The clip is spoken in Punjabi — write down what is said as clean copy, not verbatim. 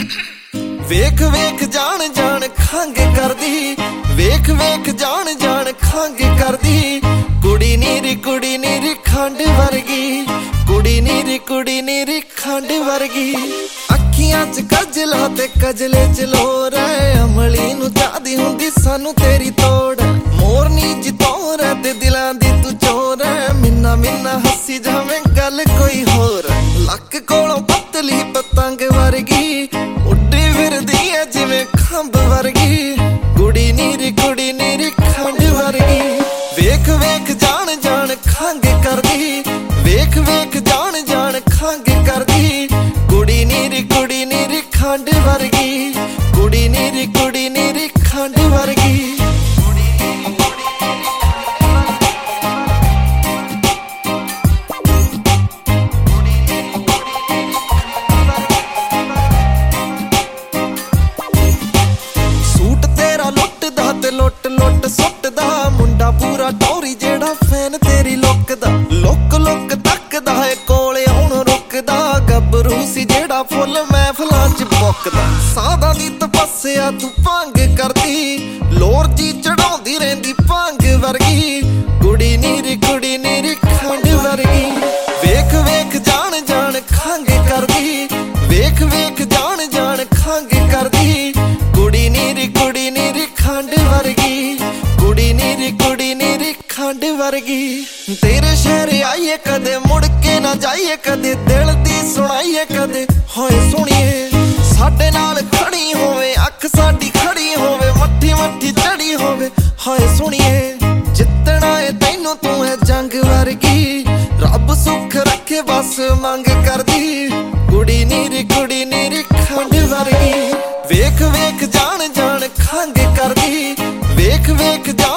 ਵੇਖ ਵੇਖ ਜਾਣ ਜਾਣ ਖੰਗ ਕਰਦੀ, ਵੇਖ ਵੇਖ ਜਾਣ ਜਾਣ ਖੰਗ ਕਰਦੀ। ਕੁੜੀ ਨੀਰੀ ਖੰਡ ਵਰਗੀ, ਕੁੜੀ ਨੀਰੀ ਖੰਡ ਵਰਗੀ। ਅੱਖੀਆਂ ਚ ਕਜਲਾ ਤੇ ਕਜਲੇ ਚ ਲੋਰ ਐ, ਅਮਲੀ ਨੂੰ ਚਾਹਦੀ ਹੁੰਦੀ ਸਾਨੂੰ ਤੇਰੀ ਤੋੜ। ਮੋਰਨੀ ਜਿਤੋਰ ਐ ਤੇ ਦਿਲਾਂ ਦੀ ਤੂੰ ਚੋਰ ਐ, ਮਿੰਨਾ ਮਿੰਨਾ ਹੱਸੀ ਜਾਵੇਂ ਗੱਲ ਕੋਈ ਹੋਰ। ਲੱਕ ਕੋਲੋਂ ਪਤਲੀ ਪਤੰਗ ਵਰਗੀ, ਉੱਡੀ ਫਿਰਦੀ ਐ ਜਿਵੇਂ ਖੰਭ ਵਰਗੀ। ਕੁੜੀ ਨੀਰੀ ਖੰਡ ਵਰਗੀ। ਵੇਖ ਵੇਖ ਜਾਣ ਜਾਣ ਖੰਗ ਕਰਦੀ, ਵੇਖ ਵੇਖ ਜਾਣ ਜਾਣ ਖੰਗ ਕਰਦੀ। ਕੁੜੀ ਨੀਰੀ ਖੰਡ ਵਰਗੀ, ਕੁੜੀ ਨੀਰੀ ਖੰਡ ਵਰਗੀ। ਸੂਟ ਤੇਰਾ ਲੁੱਟਦਾ ਤੇ ਲੁੱਟ ਲੁੱਟ ਸੁੱਟਦਾ, ਮੁੰਡਾ ਪੂਰਾ ਟੌਰੀ ਜਿਹੜਾ ਫੈਨ ਤੇਰੀ ਲੁੱਕ ਦਾ। ਲੁੱਕ ਲੁੱਕ ਤੱਕਦਾ ਏ ਕੋਲੇ ਹੁਣ ਰੁਕਦਾ, ਗੱਭਰੂ ਸੀ ਜਿਹੜਾ ਫੁੱਲ ਮਹਿਫਲਾਂ ਚ ਮੁੱਕਦਾ। ਸਾਧਾਂ ਦੀ ਤਪੱਸਿਆ ਤੂੰ ਭੰਗ ਕਰਦੀ, ਲੋਰ ਜੀ ਚੜਾਉਂਦੀ ਰਹਿੰਦੀ ਭੰਗ ਵਰਗੀ। ਕੁੜੀ ਨੀਰੀ ਖੰਡ ਵਰਗੀ। ਵੇਖ ਵੇਖ ਜਾਣ ਜਾਣ ਖੰਗ ਕਰਦੀ, ਵੇਖ ਵੇਖ ਜਾਣ ਜਾਣ ਖੰਗ ਕਰਦੀ। ਕੁੜੀ ਨੀਰੀ ਖੰਡ ਵਰਗੀ, ਕੁੜੀ ਨੀਰੀ ਖੰਡ ਵਰਗੀ। ਤੇਰੇ ਸ਼ਹਿਰ ਆਈਏ ਕਦੇ ਮੁੜ ਕੇ ਨਾ ਜਾਈਏ, ਕਦੇ ਦਿਲ ਦੀ ਸੁਣਾਈਏ ਕਦੇ ਹੋਏ ਸੁਣੀਏ। ਸਾਡੇ ਨਾਲ ਖੜੀ ਹੋਵੇ ਅੱਖ ਸਾਡੀ ਖੜੀ ਹੋਵੇ, ਮੱਠੀ ਮੱਠੀ ਚੜੀ ਹੋਵੇ ਹੋਏ ਸੁਣੀਏ। ਜਿੱਤਣਾ ਏ ਤੈਨੂੰ ਤੂੰ ਐ ਜੰਗ ਵਰਗੀ, ਰੱਬ ਸੁੱਖ ਰੱਖੇ ਬਸ ਮੰਗ ਕਰਦੀ। ਕੁੜੀ ਨੀਰੀ ਖੰਡ ਵਰਗੀ। ਵੇਖ ਵੇਖ ਜਾਣ ਜਾਣ ਖੰਗ ਕਰਦੀ, ਵੇਖ ਵੇਖ